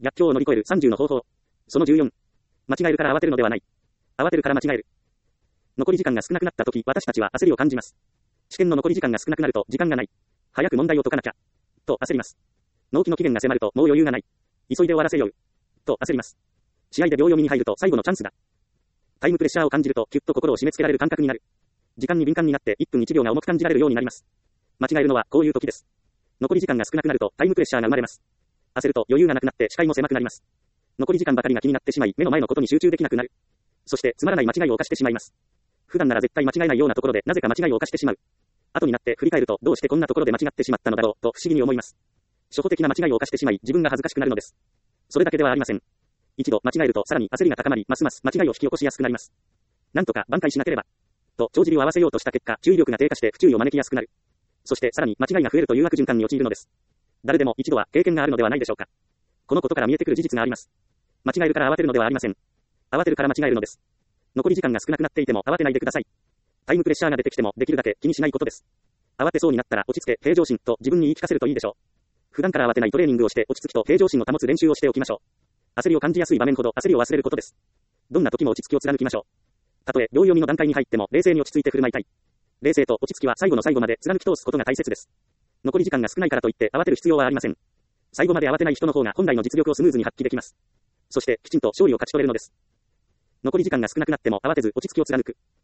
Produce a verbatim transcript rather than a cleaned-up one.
逆境を乗り越えるさんじゅうの方法。そのじゅうよん。間違えるから慌てるのではない。慌てるから間違える。残り時間が少なくなったとき、私たちは焦りを感じます。試験の残り時間が少なくなると、時間がない。早く問題を解かなきゃ。と焦ります。納期の期限が迫ると、もう余裕がない。急いで終わらせよう。と焦ります。試合で秒読みに入ると最後のチャンスだ。タイムプレッシャーを感じると、きゅっと心を締め付けられる感覚になる。時間に敏感になっていっぷんいちびょうが重く感じられるようになります。間違えるのはこういう時です。残り時間が少なくなるとタイムプレッシャーが生まれます。焦ると余裕がなくなって視界も狭くなります。残り時間ばかりが気になってしまい、目の前のことに集中できなくなる。そしてつまらない間違いを犯してしまいます。普段なら絶対間違えないようなところでなぜか間違いを犯してしまう。後になって振り返ると、どうしてこんなところで間違ってしまったのだろうと不思議に思います。初歩的な間違いを犯してしまい、自分が恥ずかしくなるのです。それだけではありません。一度間違えるとさらに焦りが高まり、ますます間違いを引き起こしやすくなります。なんとか挽回しなければ。と帳尻を合わせようとした結果、注意力が低下して不注意を招きやすくなる。そしてさらに間違いが増えるという悪循環に陥るのです。誰でも一度は経験があるのではないでしょうか。このことから見えてくる事実があります。間違えるから慌てるのではありません。慌てるから間違えるのです。残り時間が少なくなっていても慌てないでください。タイムプレッシャーが出てきてもできるだけ気にしないことです。慌てそうになったら落ち着け、平常心と自分に言い聞かせるといいでしょう。普段から慌てないトレーニングをして落ち着きと平常心を保つ練習をしておきましょう。焦りを感じやすい場面ほど焦りを忘れることです。どんな時も落ち着きを貫きましょう。たとえ秒読みの段階に入っても冷静に落ち着いて振る舞いたい。冷静と落ち着きは最後の最後まで貫き通すことが大切です。残り時間が少ないからといって慌てる必要はありません。最後まで慌てない人の方が本来の実力をスムーズに発揮できます。そしてきちんと勝利を勝ち取れるのです。残り時間が少なくなっても慌てず落ち着きを貫く。